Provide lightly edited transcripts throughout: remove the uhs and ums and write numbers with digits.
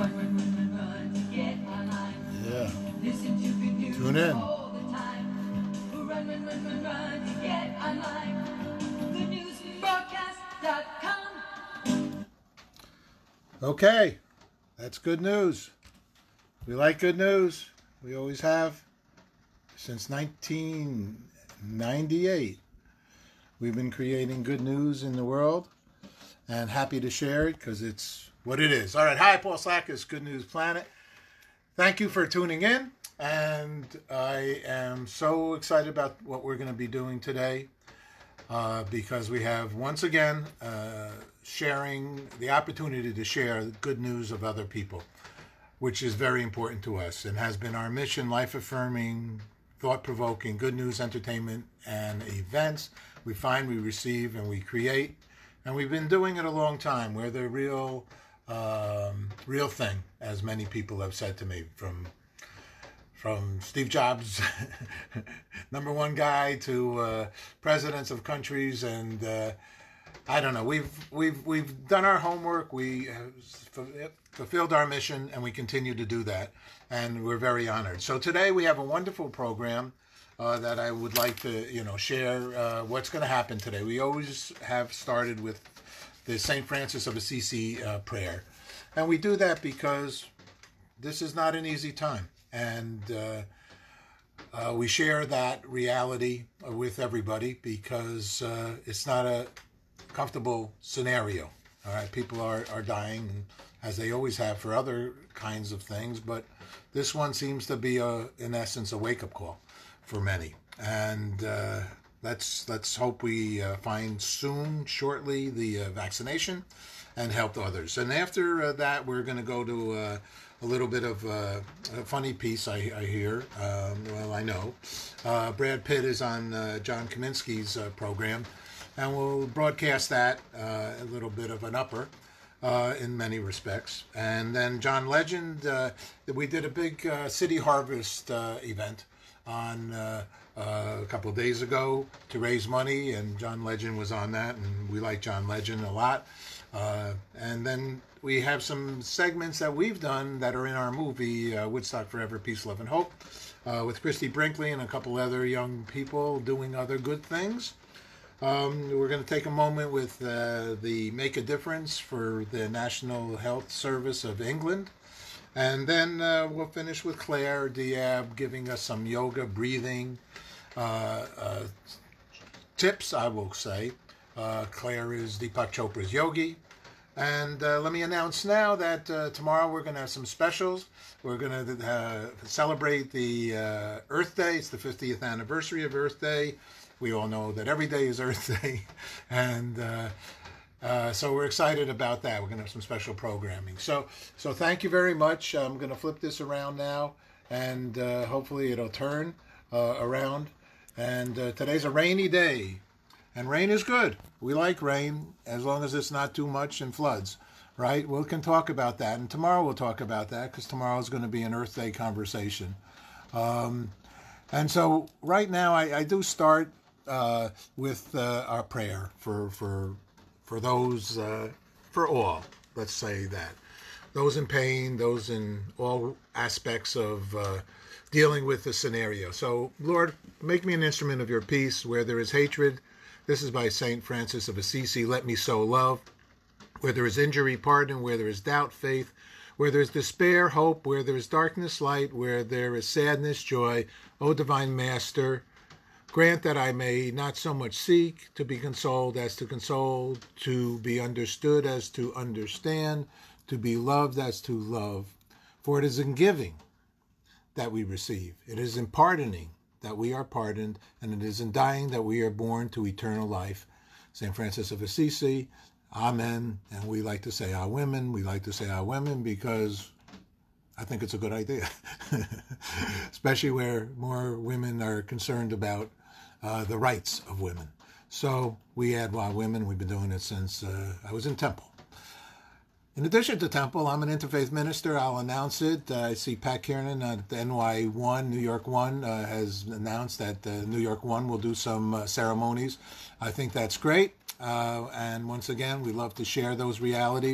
Yeah. Tune in. Okay, that's good news. We like good news. We always have. Since 1998, we've been creating good news in the world, and happy to share it because it's what it is. All right, hi, Paul Slackus, Good News Planet. Thank you for tuning in, and I am so excited about what we're going to be doing today because we have, once again, sharing the opportunity to share good news of other people, which is very important to us and has been our mission, life-affirming, thought-provoking, good news, entertainment, and events. We find, we receive, and we create. And we've been doing it a long time. We're the real thing, as many people have said to me, from Steve Jobs, number one guy, to presidents of countries, and I don't know. We've done our homework. We have fulfilled our mission, and we continue to do that, and we're very honored. So today we have a wonderful program that I would like to, share what's going to happen today. We always have started with the St. Francis of Assisi prayer, and we do that because this is not an easy time, and we share that reality with everybody because it's not a comfortable scenario. All right, people are dying, as they always have for other kinds of things, but this one seems to be in essence a wake-up call for many, and let's hope we find shortly the vaccination and help others. And after that, we're going to go to a little bit of a funny piece. I hear, I know Brad Pitt is on John Kaminsky's program, and we'll broadcast that, a little bit of an upper in many respects. And then John Legend, we did a big City Harvest event on a couple of days ago to raise money, and John Legend was on that, and we like John Legend a lot. And then we have some segments that we've done that are in our movie, Woodstock Forever, Peace, Love, and Hope, with Christy Brinkley and a couple other young people doing other good things. We're going to take a moment with the Make a Difference for the National Health Service of England. And then we'll finish with Claire Diab giving us some yoga, breathing tips, I will say. Claire is Deepak Chopra's yogi. And let me announce now that tomorrow we're going to have some specials. We're going to celebrate the Earth Day. It's the 50th anniversary of Earth Day. We all know that every day is Earth Day, and so we're excited about that. We're going to have some special programming. So thank you very much. I'm going to flip this around now, and hopefully it'll turn around. And today's a rainy day, and rain is good. We like rain as long as it's not too much and floods, right? We can talk about that, and tomorrow we'll talk about that because tomorrow is going to be an Earth Day conversation. And so right now I do start with our prayer for those, for all, let's say that. Those in pain, those in all aspects of dealing with the scenario. So, Lord, make me an instrument of your peace where there is hatred. This is by St. Francis of Assisi. Let me sow love. Where there is injury, pardon. Where there is doubt, faith. Where there is despair, hope. Where there is darkness, light. Where there is sadness, joy. O divine Master, grant that I may not so much seek to be consoled as to console, to be understood as to understand, to be loved as to love. For it is in giving that we receive. It is in pardoning that we are pardoned, and it is in dying that we are born to eternal life. St. Francis of Assisi, Amen. And we like to say our women. We like to say our women because I think it's a good idea, especially where more women are concerned about the rights of women. So we add our women. We've been doing it since I was in Temple. In addition to Temple, I'm an interfaith minister. I'll announce it. I see Pat Kiernan at the NY1, New York 1, has announced that New York 1 will do some ceremonies. I think that's great. And once again, we love to share those realities.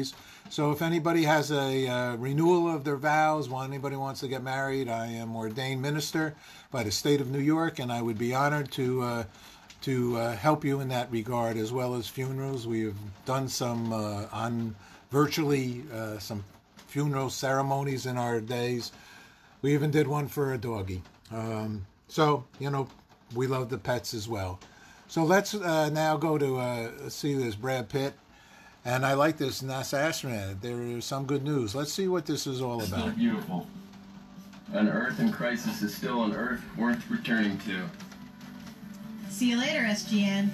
So if anybody has a renewal of their vows, anybody wants to get married, I am ordained minister by the state of New York, and I would be honored to help you in that regard, as well as funerals. We have done some virtually some funeral ceremonies in our days. We even did one for a doggy. So, you know, we love the pets as well. So let's now go to see this Brad Pitt. And I like this NASA astronaut. There is some good news. Let's see what this is all about. Still beautiful. An Earth in crisis is still an Earth worth returning to. See you later, SGN.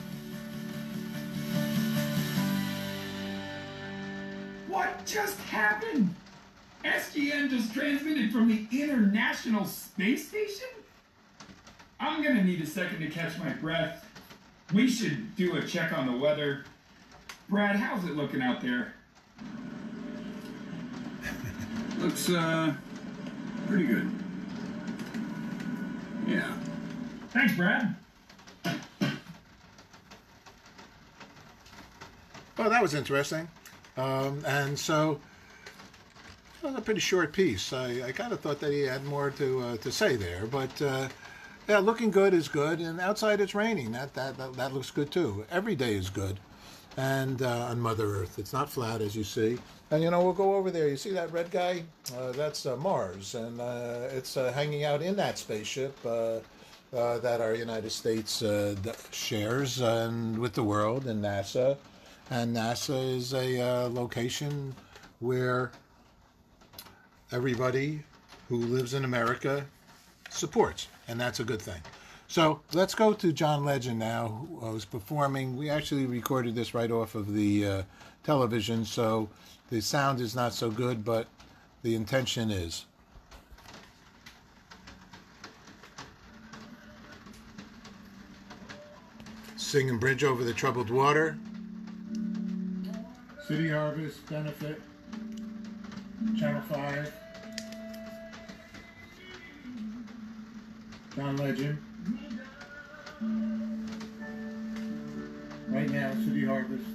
What just happened? SGN just transmitted from the International Space Station? I'm gonna need a second to catch my breath. We should do a check on the weather. Brad, how's it looking out there? Looks, pretty good. Yeah. Thanks, Brad. Well, that was interesting. And so, it was a pretty short piece. I kind of thought that he had more to say there. But, yeah, looking good is good. And outside it's raining. That looks good, too. Every day is good. And on Mother Earth. It's not flat, as you see. And, you know, we'll go over there. You see that red guy? That's Mars. And it's hanging out in that spaceship that our United States shares and with the world and NASA. And NASA is a location where everybody who lives in America supports. And that's a good thing. So let's go to John Legend now, who's performing. We actually recorded this right off of the television, so the sound is not so good, but the intention is. Singing Bridge Over the Troubled Water. City Harvest Benefit. Channel 5. John Legend. Right now, City Harvest.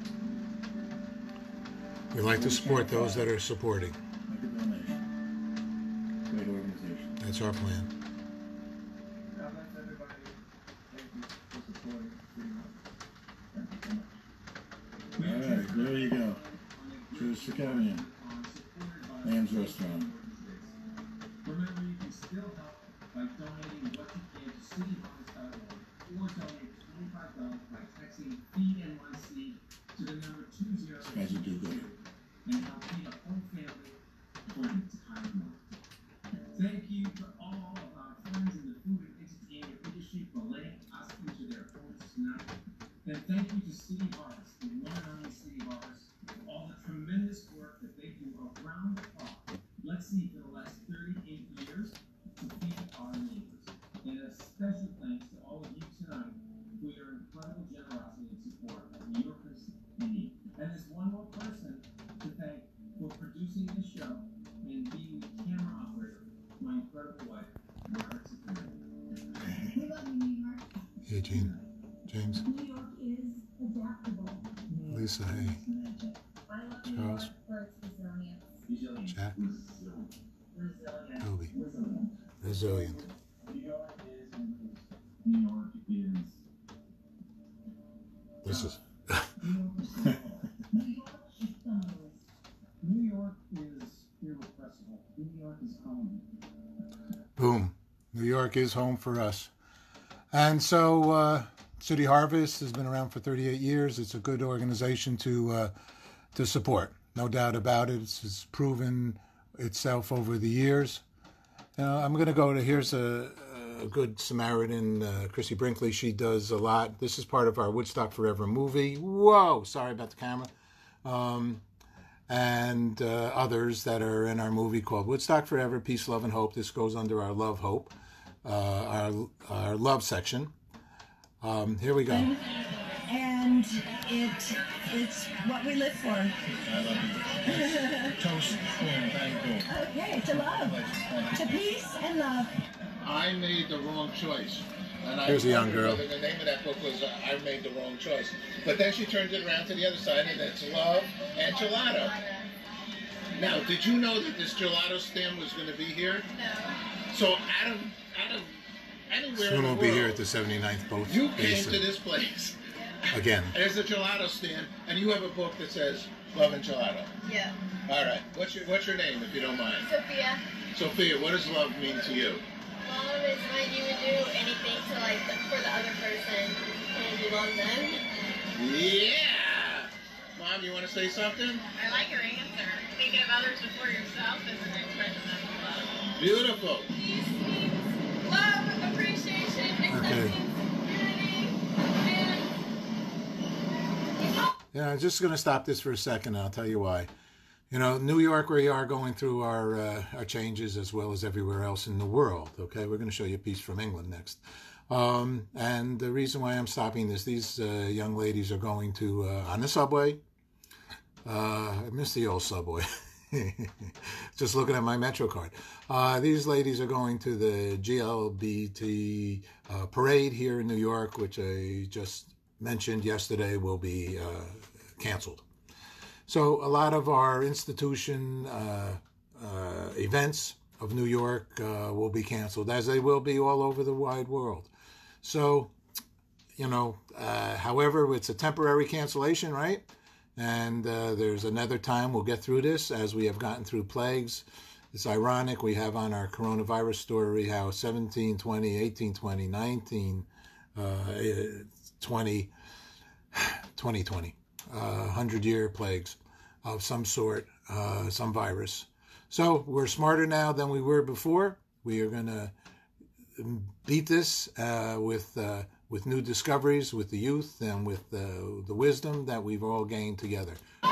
We like to support those that are supporting. Make a donation. Great organization. That's our plan. God bless everybody. Thank you for supporting City Harvest. Thank you so much. All right, there you go. Cheers to coming in. Lamb's Restaurant. Remember, you can still help by donating what you can to cityharvest.org or donate $25 by texting FEED-NYC to the number 20. Guys will do good. And help feed a whole family for an entire month. Thank you to all of our friends in the food and entertainment industry for letting us into their homes tonight. And thank you to City Harvest, the one and only City Harvest, for all the tremendous work that they do around the clock. Let's see, for the last 38 years, to feed our neighbors. And a special thanks to all of you tonight for your incredible generosity and support of your person in need. And there's one more person to thank for producing this show and being the camera operator, my incredible wife, Margaret Sapir. We love you, New York. Hey, Gene. James. New York is adaptable. Lisa, hey. I love New Charles. York for its resilience. Jack. Resilient. Toby. Resilient. New York is inclusive. New York is. This is. New York is small. New York is thunderous. New York is irrepressible. New York is home. Boom. New York is home for us. And so City Harvest has been around for 38 years. It's a good organization to support. No doubt about it. It's proven itself over the years. I'm going to go to, here's a good Samaritan, Chrissy Brinkley. She does a lot. This is part of our Woodstock Forever movie. Whoa, sorry about the camera. And others that are in our movie called Woodstock Forever, Peace, Love, and Hope. This goes under our Love, Hope, our love section. Here we go. And it's what we live for. I love you. Toast, boom, bang, boom. Okay, to love, to peace and love. I made the wrong choice. And Here's a young girl. The name of that book was I Made the Wrong Choice. But then she turned it around to the other side, and it's Love and Gelato. Now, did you know that this gelato stand was going to be here? No. So out of anywhere Soon in the we'll world, be here at the 79th boat. you came Basin. to this place. Again. There's a gelato stand, and you have a book that says Love and Gelato. Yeah. All right. What's your name, if you don't mind? Sophia. Sophia, what does love mean to you? Love is when you would do anything to for the other person and you love them. Yeah! Mom, you want to say something? I like your answer. Thinking of others before yourself is an expression of love. Beautiful. Peace means love, appreciation, acceptance, unity, and Yeah, I'm just going to stop this for a second, and I'll tell you why. You know, New York, we are going through our changes as well as everywhere else in the world. Okay, we're going to show you a piece from England next. And the reason why I'm stopping this, these young ladies are going to on the subway. I miss the old subway. Just looking at my Metro card. These ladies are going to the GLBT parade here in New York, which I just mentioned yesterday will be canceled. So a lot of our institution events of New York will be canceled, as they will be all over the wide world. So, you know, however, it's a temporary cancellation, right? And there's another time we'll get through this, as we have gotten through plagues. It's ironic, we have on our coronavirus story how 1720, 1820, 1920, 2020, 100-year plagues of some sort, some virus. So we're smarter now than we were before. We are going to beat this with new discoveries, with the youth, and with the wisdom that we've all gained together.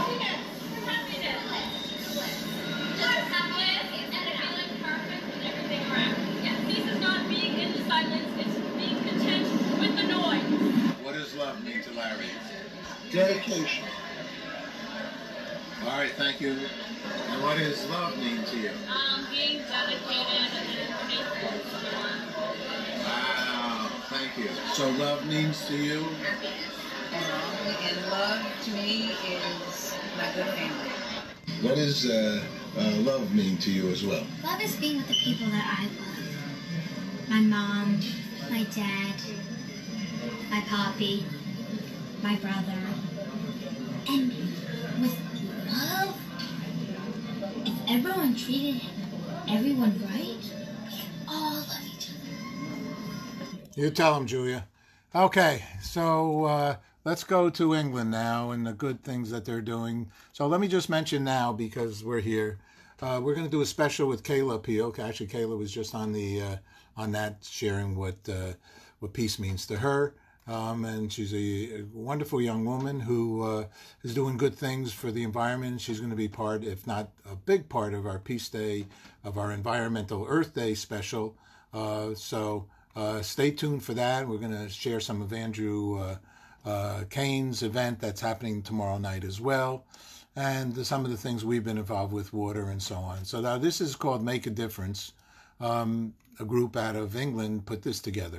What does love mean to Larry? Dedication. All right, thank you. And what does love mean to you? being dedicated and faithful to someone. Wow, thank you. So love means to you? And love to me is my good family. What does love mean to you as well? Love is being with the people that I love. My mom, my dad, my poppy, my brother. And with love, if everyone treated everyone right, we could all love each other. You tell them, Julia. Okay, so let's go to England now and the good things that they're doing. So let me just mention now, because we're here, we're going to do a special with Kayla Peel. Actually, Kayla was just on the on that, sharing what peace means to her. And she's a wonderful young woman who is doing good things for the environment. She's going to be part, if not a big part, of our Peace Day, of our Environmental Earth Day special. So stay tuned for that. We're going to share some of Andrew Kane's event that's happening tomorrow night as well, and some of the things we've been involved with, water and so on. So now this is called Make a Difference. A group out of England put this together.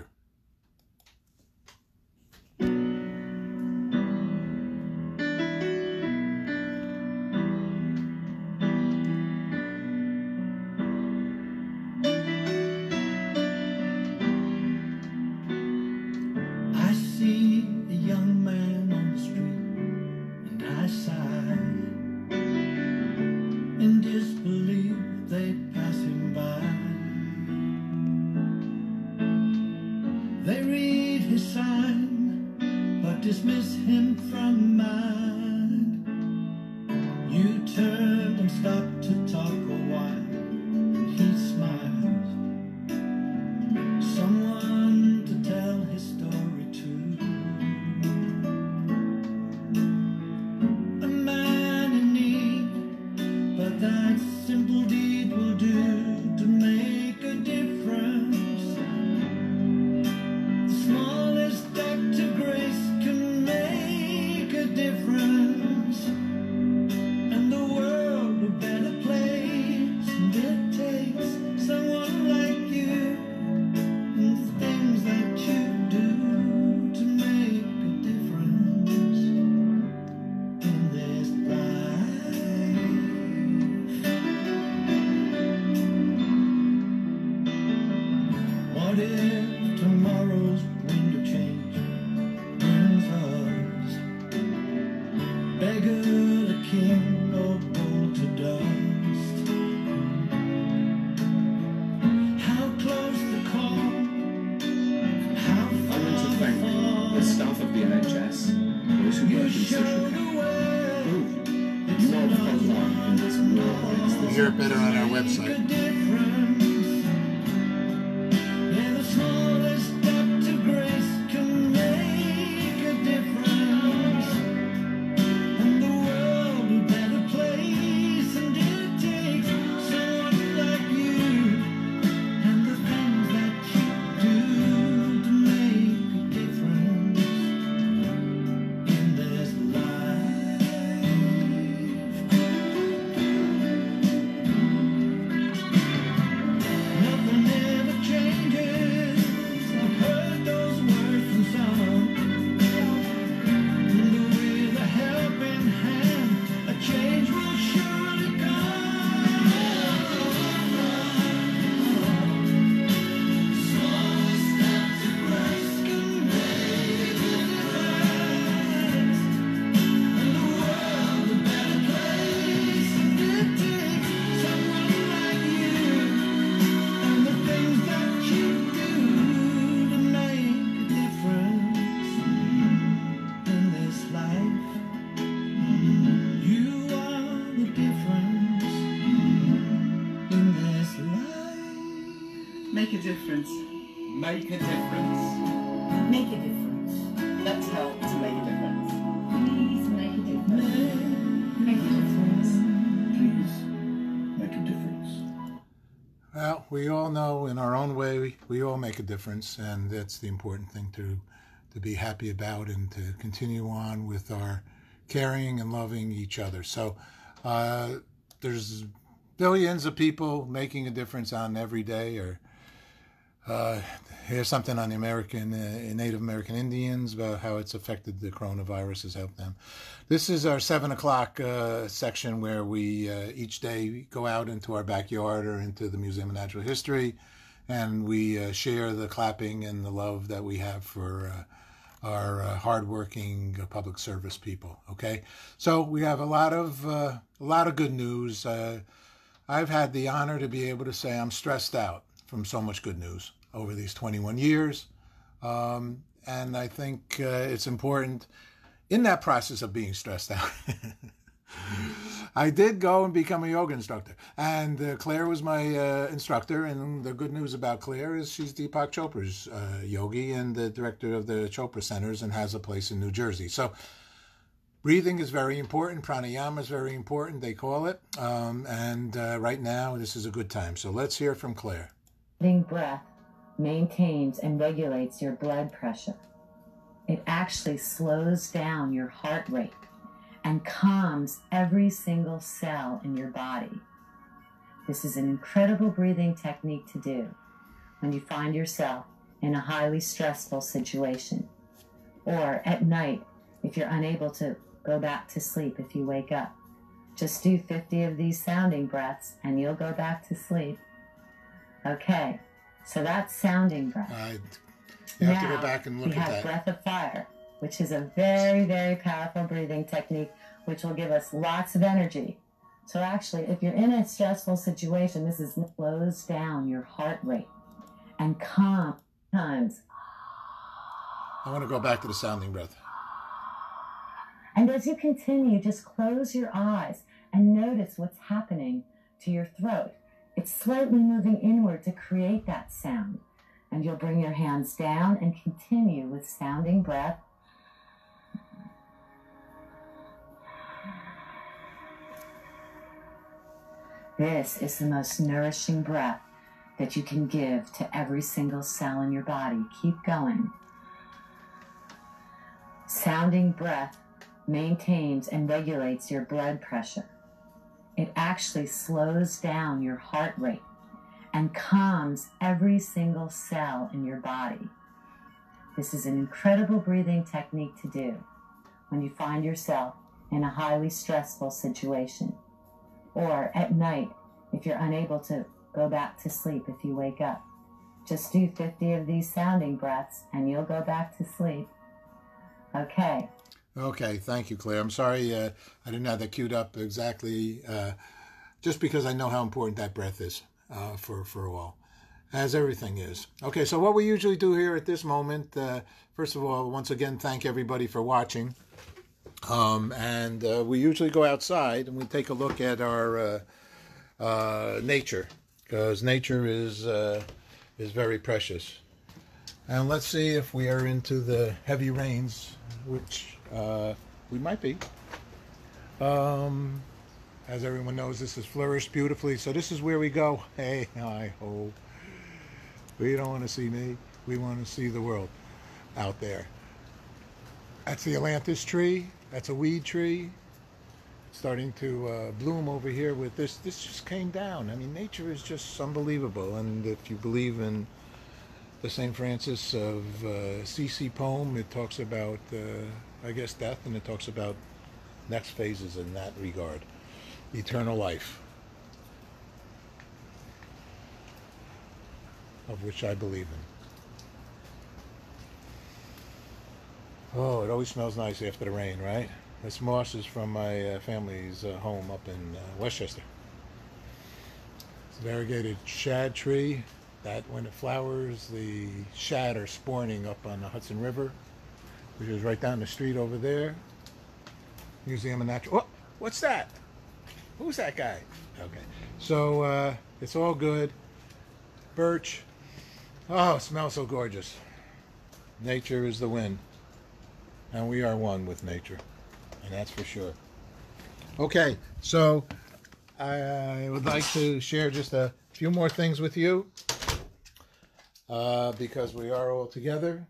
Dismiss him from mind. You turned and stopped to talk a while, and he smiles. Someone to tell his story to. A man in need, but that simple deed will do to make a difference. The smallest act of grace can make a difference, and the world a better place. And it takes someone like you and things that you do to make a difference in this life. hear it better on our website. Make a difference. Make a difference. Make a difference. Let's help to make a difference. Please make a difference. Make a difference. Please make a difference. Well, we all know in our own way, we all make a difference, and that's the important thing to be happy about and to continue on with our caring and loving each other. So there's billions of people making a difference on every day. Or here's something on the Native American Indians about how it's affected the coronavirus has helped them. This is our 7 o'clock section where we each day go out into our backyard or into the Museum of Natural History, and we share the clapping and the love that we have for our hardworking public service people. Okay, so we have a lot of good news. I've had the honor to be able to say I'm stressed out from so much good news over these 21 years. And I think it's important in that process of being stressed out. I did go and become a yoga instructor. And Claire was my instructor. And the good news about Claire is she's Deepak Chopra's yogi and the director of the Chopra Centers and has a place in New Jersey. So breathing is very important. Pranayama is very important, they call it. And right now, this is a good time. So let's hear from Claire. Breath maintains and regulates your blood pressure. It actually slows down your heart rate and calms every single cell in your body. This is an incredible breathing technique to do when you find yourself in a highly stressful situation, or at night if you're unable to go back to sleep if you wake up. Just do 50 of these sounding breaths and you'll go back to sleep. Okay, so that's sounding breath. You have to go back and look at that. We have breath of fire, which is a very, very powerful breathing technique, which will give us lots of energy. So actually, if you're in a stressful situation, this slows down your heart rate and calms times. I want to go back to the sounding breath. And as you continue, just close your eyes and notice what's happening to your throat. It's slightly moving inward to create that sound. And you'll bring your hands down and continue with sounding breath. This is the most nourishing breath that you can give to every single cell in your body. Keep going. Sounding breath maintains and regulates your blood pressure. It actually slows down your heart rate and calms every single cell in your body. This is an incredible breathing technique to do when you find yourself in a highly stressful situation, or at night if you're unable to go back to sleep if you wake up. Just do 50 of these sounding breaths and you'll go back to sleep. Okay. Okay, thank you, Claire. I'm sorry I didn't have that queued up exactly, just because I know how important that breath is for all, as everything is. Okay, so what we usually do here at this moment, first of all, once again, thank everybody for watching. And we usually go outside and we take a look at our nature, because nature is very precious. And let's see if we are into the heavy rains, which we might be. As everyone knows, this has flourished beautifully, so this is where we go. Hey, hi, ho. We don't want to see me. We want to see the world out there. That's the Atlantis tree. That's a weed tree. It's starting to bloom over here with this. This just came down. I mean, nature is just unbelievable. And if you believe in the St. Francis of Assisi poem, it talks about, I guess, death, and it talks about next phases in that regard. Eternal life, of which I believe in. Oh, it always smells nice after the rain, right? This moss is from my family's home up in Westchester. It's a variegated shad tree that when it flowers, the shad are spawning up on the Hudson River, which is right down the street over there. Museum of Natural... Oh, what's that? Who's that guy? Okay. So, it's all good. Birch. Oh, it smells so gorgeous. Nature is the wind. And we are one with nature. And that's for sure. Okay, so I would like to share just a few more things with you. Because we are all together.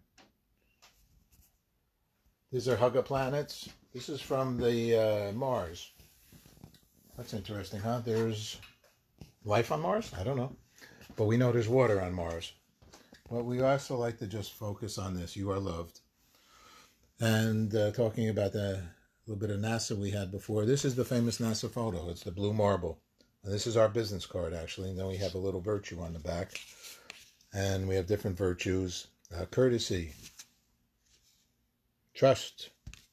These are Hugga planets. This is from the Mars. That's interesting, huh? There's life on Mars? I don't know. But we know there's water on Mars. But we also like to just focus on this. You are loved. And talking about the little bit of NASA we had before. This is the famous NASA photo. It's the blue marble. And this is our business card, actually. And then we have a little virtue on the back. And we have different virtues. Courtesy. Trust.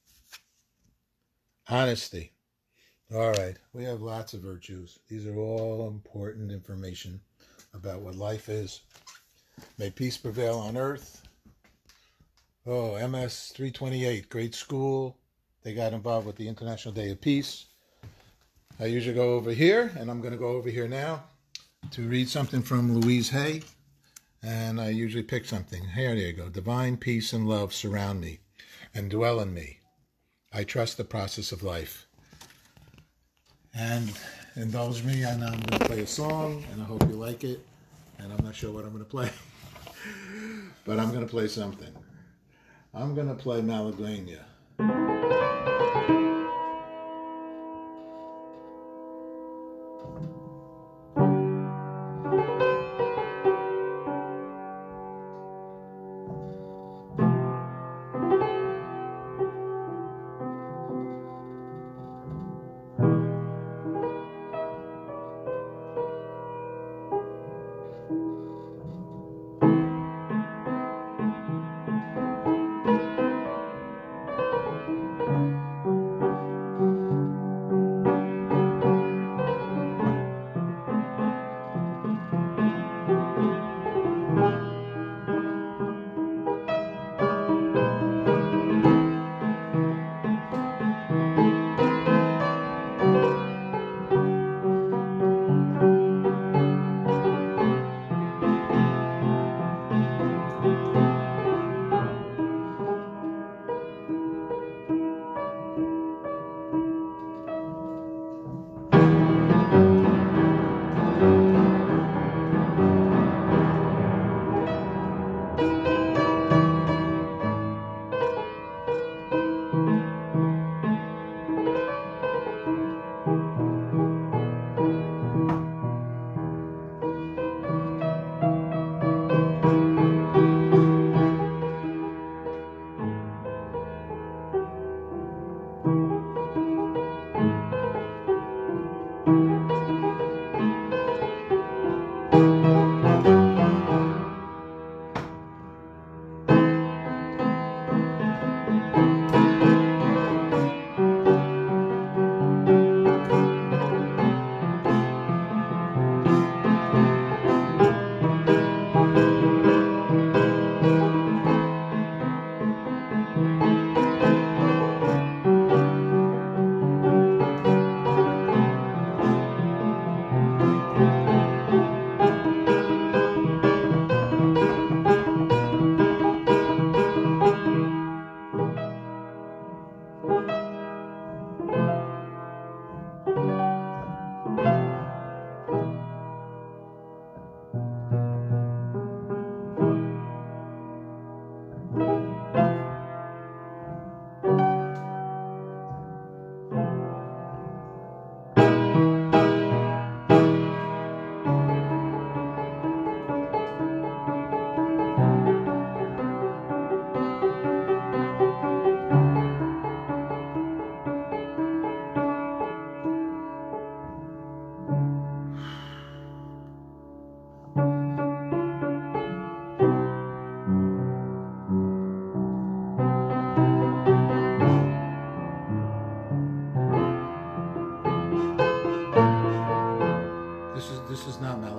Honesty. All right, we have lots of virtues. These are all important information about what life is. May peace prevail on earth. Oh, MS 328, great school. They got involved with the International Day of Peace. I usually go over here, and I'm going to go over here now to read something from Louise Hay. And I usually pick something. Here, there you go. Divine peace and love surround me and dwell in me. I trust the process of life. And indulge me, and I'm going to play a song, and I hope you like it. And I'm not sure what I'm going to play, but I'm going to play something. I'm going to play Malagueña.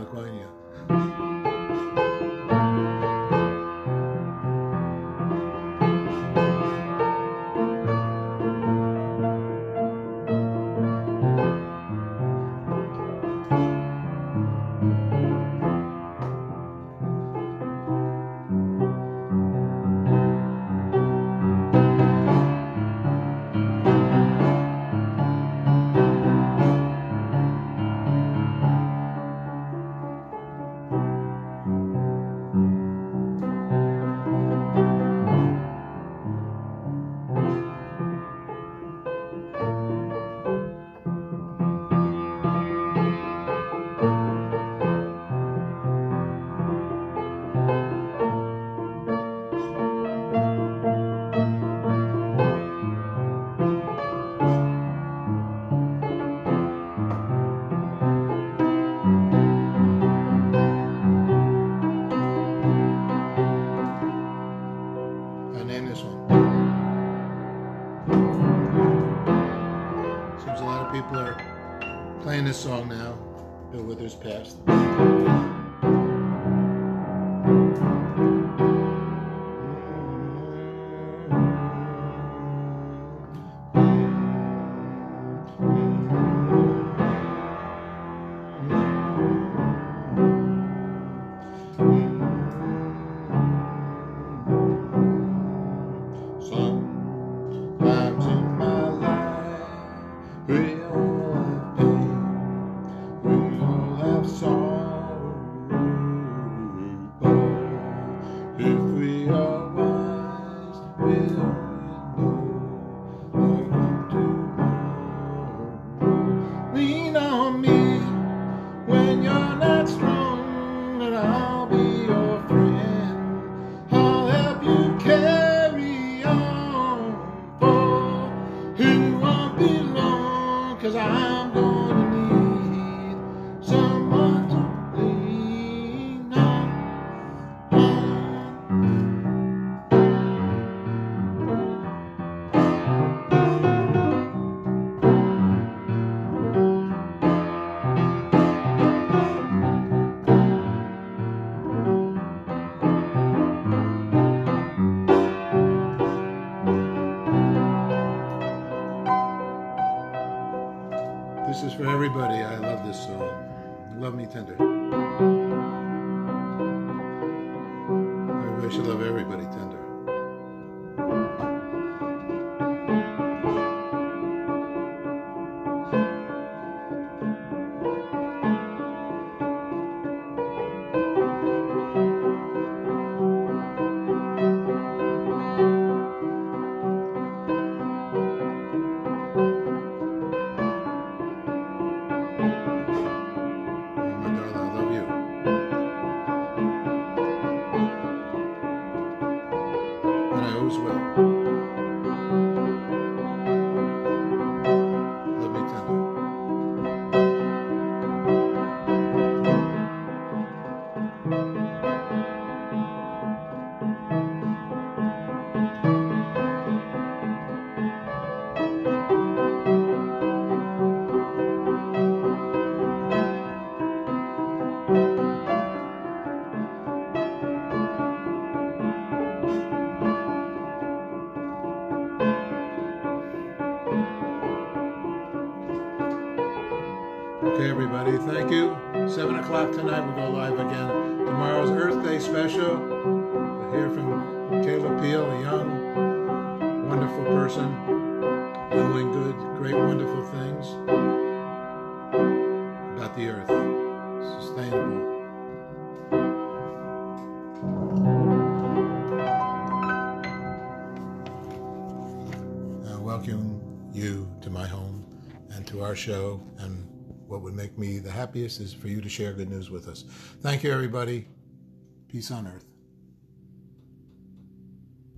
California. People are playing this song now. Bill Withers passed. Sometimes in my life, we all have pain, we all have sorrow, but if we are wise, we'll know there'll come tomorrow. Lean on me when you're not strong, and I'll be your friend. I'll help you carry on, for you won't be long, 'cause I'm gonna need someone to lean on. This is for everybody. I love this song. Love Me Tender. Everybody should love everybody tender. As well. Love me tender. Okay, everybody, thank you. 7 o'clock tonight, we'll go live again. Tomorrow's Earth Day special. We'll hear from Caleb Peel, a young, wonderful person, doing good, great, wonderful things about the Earth. Sustainable. I welcome you to my home and to our show, and what would make me the happiest is for you to share good news with us. Thank you, everybody. Peace on earth.